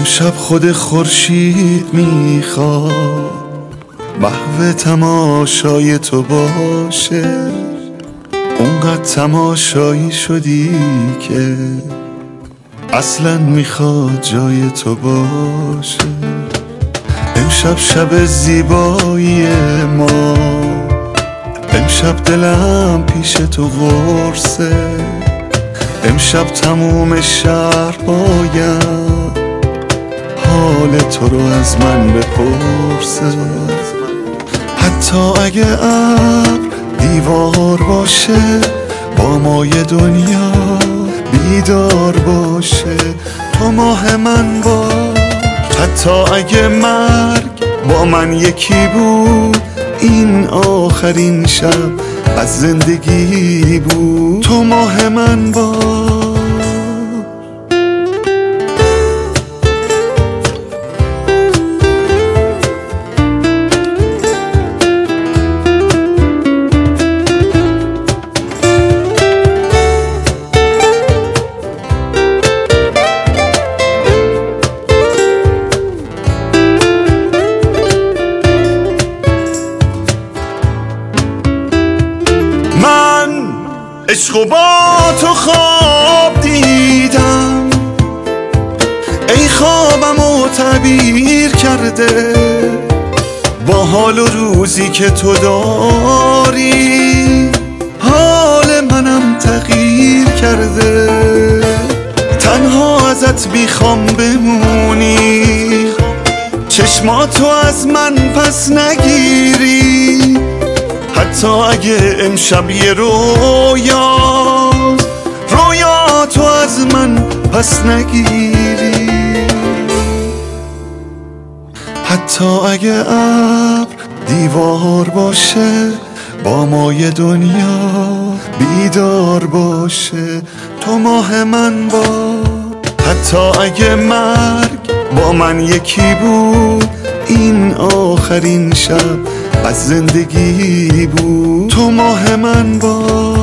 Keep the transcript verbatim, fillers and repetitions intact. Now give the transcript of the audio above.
امشب خود خورشید میخواد محو تماشای تو باشه، اونقدر تماشایی شدی که اصلا میخواد جای تو باشه. امشب شب زیبایی ما، امشب دلم پیش تو قرصه، امشب تموم شهر باید حال تو رو از من بپرسه. حتی اگه ابر دیوار باشه، با مای دنیا بیدار باشه، تو ماه من باش. حتی اگه مرگ با من یکی بود، این آخرین شب از زندگی بود، تو ماه من باش. عشق با تو خواب دیدم، ای خوابمو تعبیر کرده با حال و روزی که تو داری، حال منم تغییر کرده. تنها ازت بیخوام بمونی، چشماتو از من پس نگیری، حتی اگه امشب یه رویا رویا تو از من پس نگیری. حتی اگه ابر دیوار باشه، با مای دنیا بیدار باشه، تو ماه من باش. حتی اگه مرگ با من یکی بود، این آخرین شب از زندگی بود، تو ماه من باش.